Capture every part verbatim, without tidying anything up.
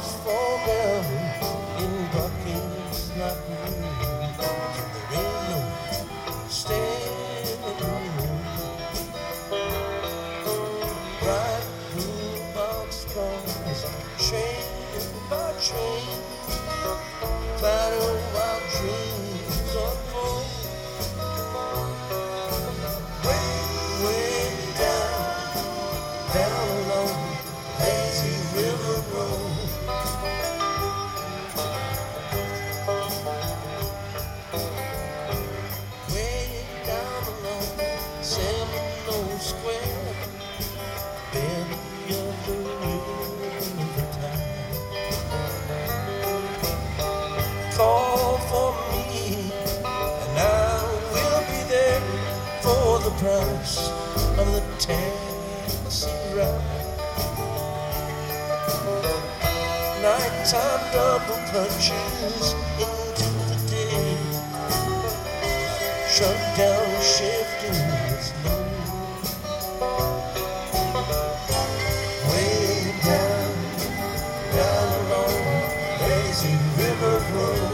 Stars fall down in buckets like rain. There ain't no standing room. Bright blue boxcars, train by train, clatter while dreams unfold. Way, way down, down along lazy river road. Way down along Seminole Square, belly of the river tide. Call for me, and I will be there for the price of the taxi ride. Nighttime double punches into the day, shut down shifting with no. Way down, down along lazy river road.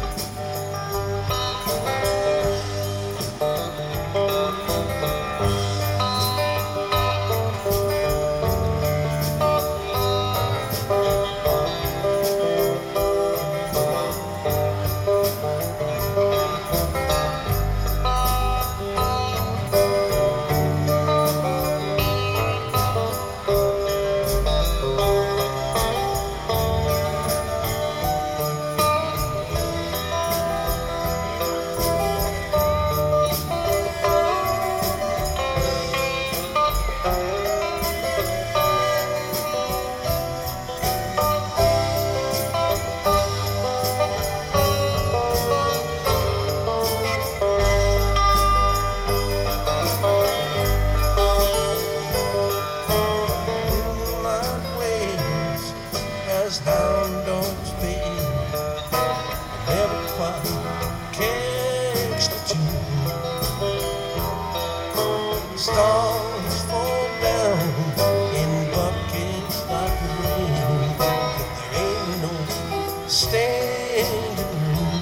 As hound dogs bay, never quite catch the tune. Stars fall down in buckets like rain. There ain't no standing room.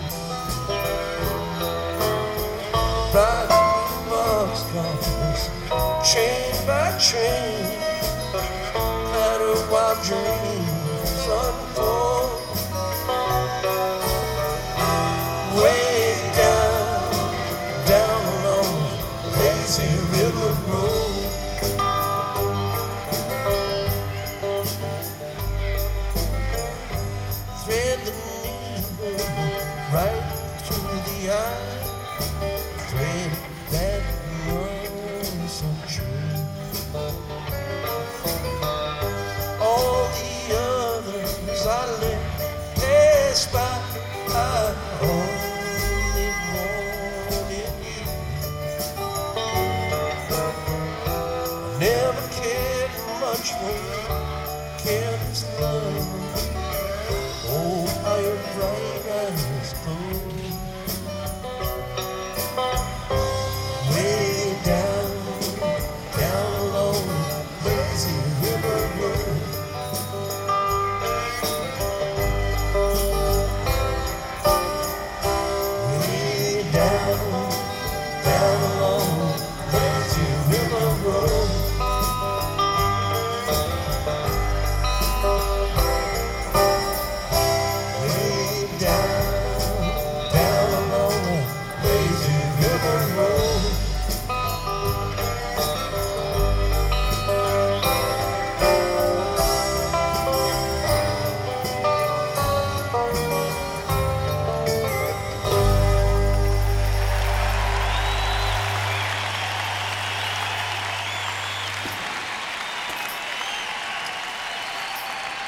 Bright boxcars, train by train, clatter while dreams unfold. Way down, down along lazy river road. Thread the needle right through the eye, thread that runs so true. All the others I let pass by, I only wanted you. Never cared much for careless love. Oh, how your bright eyes glow.